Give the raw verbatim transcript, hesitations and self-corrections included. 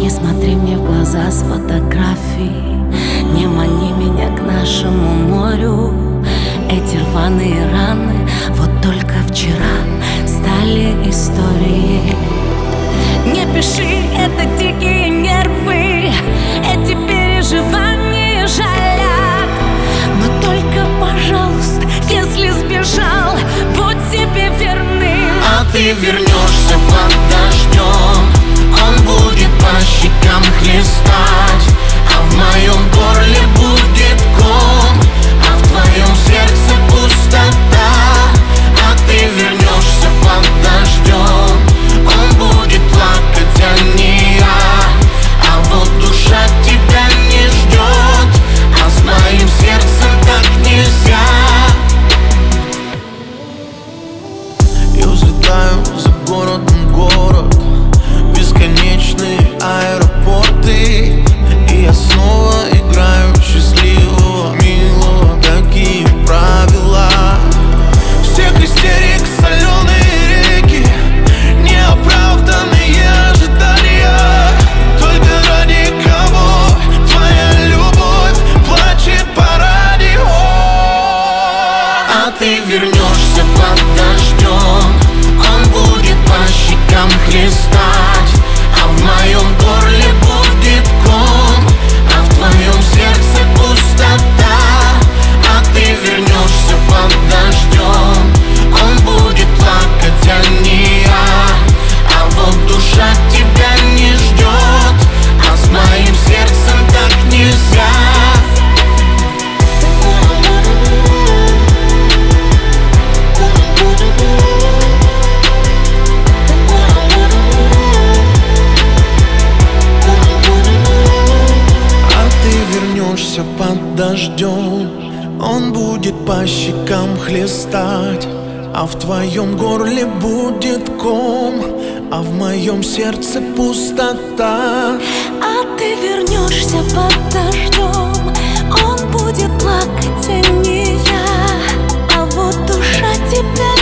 Не смотри мне в глаза с фотографий, не мани меня к нашему морю. Эти рваные раны вот только вчера стали историей. Не пиши, это дикие нервы, эти переживания жалят. Но только, пожалуйста, если сбежал, будь себе верным. А ты вернешься под дождем, он будет по щекам хлестать, а в моем горле будет ком, а в твоем сердце пустота. А ты вернешься под дождем, он будет плакать, а не я. А вот душа тебя не ждет, а с моим сердцем так нельзя. Я взлетаю за городом город, бесконечные аэропорты, и я снова играю счастливого, милого. Такие правила. Всех истерик, соленые реки, неоправданные ожидания. Только ради кого твоя любовь плачет по радио. А ты вернешься под дождем, он будет по щекам хлестать, а в моем горле будет ком, а в твоем сердце пустота. А ты вернешься под дождем, он будет плакать, а не я. А вот душа тебя не ждет, а с моим сердцем так нельзя. Вернешься под дождем, он будет по щекам хлестать, а в твоем горле будет ком, а в моем сердце пустота. А ты вернешься под дождем, он будет плакать, а не я. А вот душа тебя